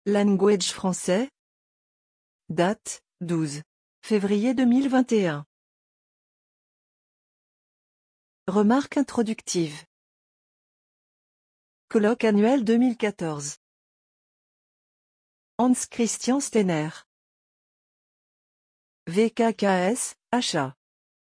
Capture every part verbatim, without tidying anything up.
Language français. Date, douze février deux mille vingt et un. Remarque introductive. Colloque annuel deux mille quatorze. Hans Christian Steiner. V K K S, achat.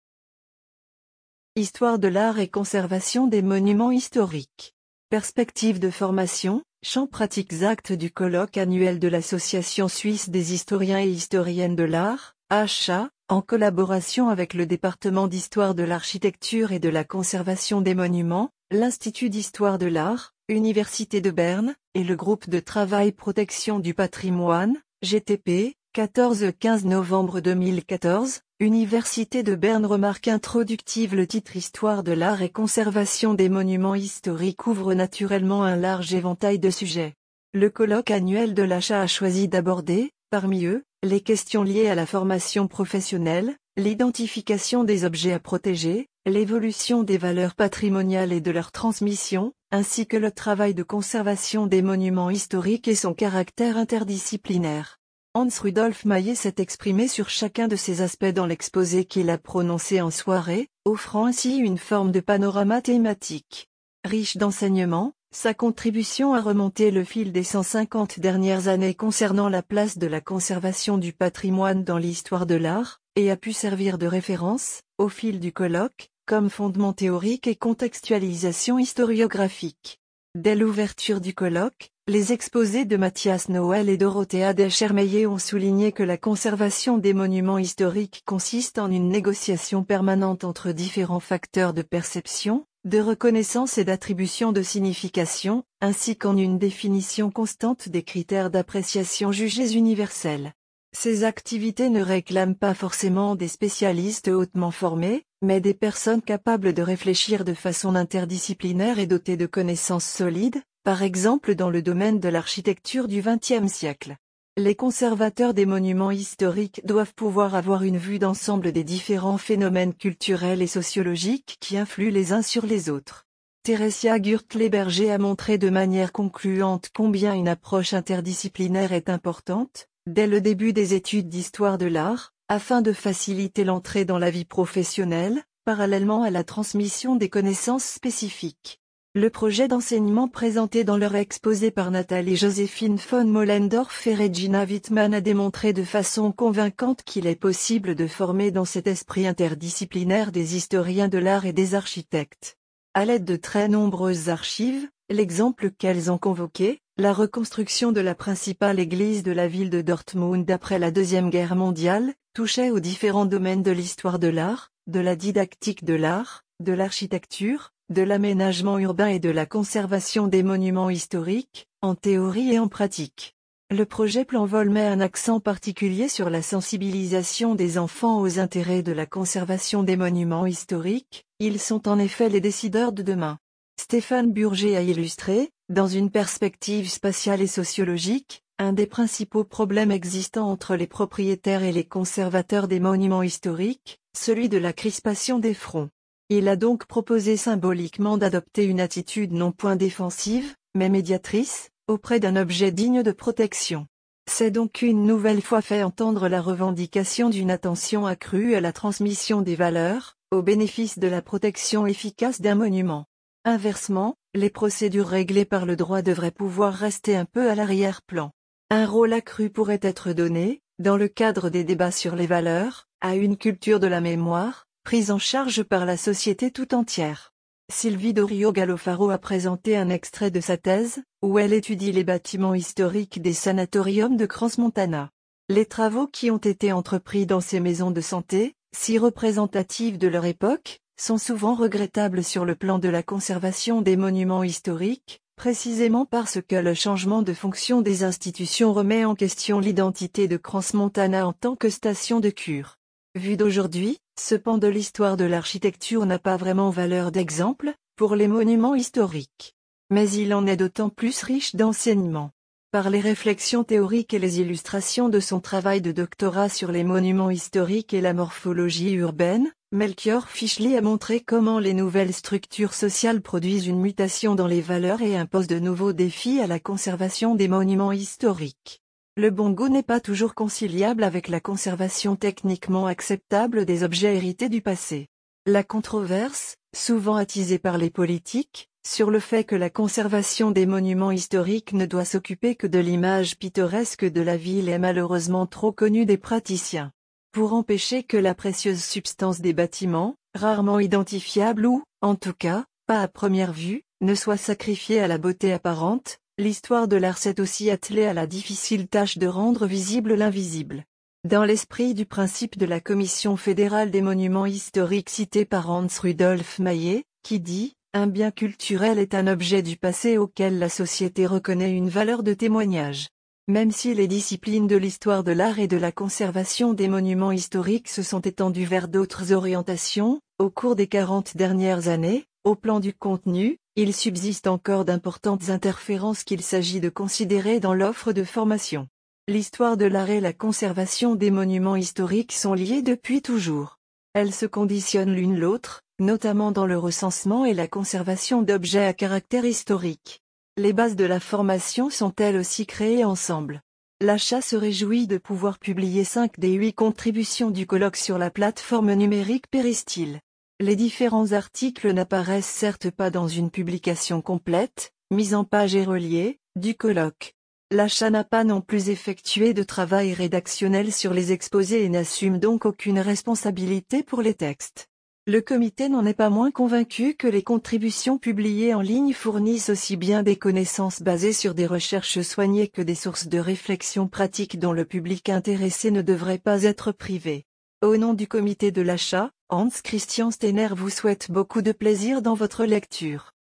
Histoire de l'art et conservation des monuments historiques. Perspective de formation, champs pratiques actes du colloque annuel de l'Association suisse des historiens et historiennes de l'art, H A, en collaboration avec le département d'histoire de l'architecture et de la conservation des monuments, l'Institut d'histoire de l'art, Université de Berne, et le groupe de travail protection du patrimoine, G T P, quatorze à quinze novembre deux mille quatorze, Université de Berne. Remarque introductive. Le titre Histoire de l'art et conservation des monuments historiques ouvre naturellement un large éventail de sujets. Le colloque annuel de l'H A a choisi d'aborder, parmi eux, les questions liées à la formation professionnelle, l'identification des objets à protéger, l'évolution des valeurs patrimoniales et de leur transmission, ainsi que le travail de conservation des monuments historiques et son caractère interdisciplinaire. Hans Rudolf Maillet s'est exprimé sur chacun de ces aspects dans l'exposé qu'il a prononcé en soirée, offrant ainsi une forme de panorama thématique. Riche d'enseignements, sa contribution a remonté le fil des cent cinquante dernières années concernant la place de la conservation du patrimoine dans l'histoire de l'art, et a pu servir de référence, au fil du colloque, comme fondement théorique et contextualisation historiographique. Dès l'ouverture du colloque, les exposés de Mathias Noël et Dorothea Descher-Meillet ont souligné que la conservation des monuments historiques consiste en une négociation permanente entre différents facteurs de perception, de reconnaissance et d'attribution de signification, ainsi qu'en une définition constante des critères d'appréciation jugés universels. Ces activités ne réclament pas forcément des spécialistes hautement formés, mais des personnes capables de réfléchir de façon interdisciplinaire et dotées de connaissances solides, par exemple dans le domaine de l'architecture du vingtième siècle. Les conservateurs des monuments historiques doivent pouvoir avoir une vue d'ensemble des différents phénomènes culturels et sociologiques qui influent les uns sur les autres. Theresia Gürtler-Berger a montré de manière concluante combien une approche interdisciplinaire est importante, dès le début des études d'histoire de l'art, afin de faciliter l'entrée dans la vie professionnelle, parallèlement à la transmission des connaissances spécifiques. Le projet d'enseignement présenté dans leur exposé par Nathalie Joséphine von Mollendorf et Regina Wittmann a démontré de façon convaincante qu'il est possible de former dans cet esprit interdisciplinaire des historiens de l'art et des architectes. À l'aide de très nombreuses archives, l'exemple qu'elles ont convoqué, la reconstruction de la principale église de la ville de Dortmund après la Deuxième Guerre mondiale, touchait aux différents domaines de l'histoire de l'art, de la didactique de l'art, de l'architecture, de l'aménagement urbain et de la conservation des monuments historiques, en théorie et en pratique. Le projet Plan Vol met un accent particulier sur la sensibilisation des enfants aux intérêts de la conservation des monuments historiques, ils sont en effet les décideurs de demain. Stéphane Burger a illustré, dans une perspective spatiale et sociologique, un des principaux problèmes existants entre les propriétaires et les conservateurs des monuments historiques, celui de la crispation des fronts. Il a donc proposé symboliquement d'adopter une attitude non point défensive, mais médiatrice, auprès d'un objet digne de protection. C'est donc une nouvelle fois fait entendre la revendication d'une attention accrue à la transmission des valeurs, au bénéfice de la protection efficace d'un monument. Inversement, les procédures réglées par le droit devraient pouvoir rester un peu à l'arrière-plan. Un rôle accru pourrait être donné, dans le cadre des débats sur les valeurs, à une culture de la mémoire, prise en charge par la société tout entière. Sylvie Dorio Galofaro a présenté un extrait de sa thèse, où elle étudie les bâtiments historiques des sanatoriums de Crans-Montana. Les travaux qui ont été entrepris dans ces maisons de santé, si représentatives de leur époque, sont souvent regrettables sur le plan de la conservation des monuments historiques, précisément parce que le changement de fonction des institutions remet en question l'identité de Crans-Montana en tant que station de cure. Vu d'aujourd'hui, ce pan de l'histoire de l'architecture n'a pas vraiment valeur d'exemple, pour les monuments historiques. Mais il en est d'autant plus riche d'enseignements. Par les réflexions théoriques et les illustrations de son travail de doctorat sur les monuments historiques et la morphologie urbaine, Melchior Fichli a montré comment les nouvelles structures sociales produisent une mutation dans les valeurs et imposent de nouveaux défis à la conservation des monuments historiques. Le bon goût n'est pas toujours conciliable avec la conservation techniquement acceptable des objets hérités du passé. La controverse, souvent attisée par les politiques, sur le fait que la conservation des monuments historiques ne doit s'occuper que de l'image pittoresque de la ville est malheureusement trop connue des praticiens. Pour empêcher que la précieuse substance des bâtiments, rarement identifiable ou, en tout cas, pas à première vue, ne soit sacrifiée à la beauté apparente, l'histoire de l'art s'est aussi attelée à la difficile tâche de rendre visible l'invisible. Dans l'esprit du principe de la Commission fédérale des monuments historiques cité par Hans Rudolf Maillet, qui dit « Un bien culturel est un objet du passé auquel la société reconnaît une valeur de témoignage ». Même si les disciplines de l'histoire de l'art et de la conservation des monuments historiques se sont étendues vers d'autres orientations, au cours des quarante dernières années, au plan du contenu, il subsiste encore d'importantes interférences qu'il s'agit de considérer dans l'offre de formation. L'histoire de l'art et la conservation des monuments historiques sont liées depuis toujours. Elles se conditionnent l'une l'autre, notamment dans le recensement et la conservation d'objets à caractère historique. Les bases de la formation sont elles aussi créées ensemble. L'Achat se réjouit de pouvoir publier cinq des huit contributions du colloque sur la plateforme numérique Péristyle. Les différents articles n'apparaissent certes pas dans une publication complète, mise en page et reliée, du colloque. L'Achat n'a pas non plus effectué de travail rédactionnel sur les exposés et n'assume donc aucune responsabilité pour les textes. Le comité n'en est pas moins convaincu que les contributions publiées en ligne fournissent aussi bien des connaissances basées sur des recherches soignées que des sources de réflexion pratique dont le public intéressé ne devrait pas être privé. Au nom du comité de l'Achat, Hans Christian Steiner vous souhaite beaucoup de plaisir dans votre lecture.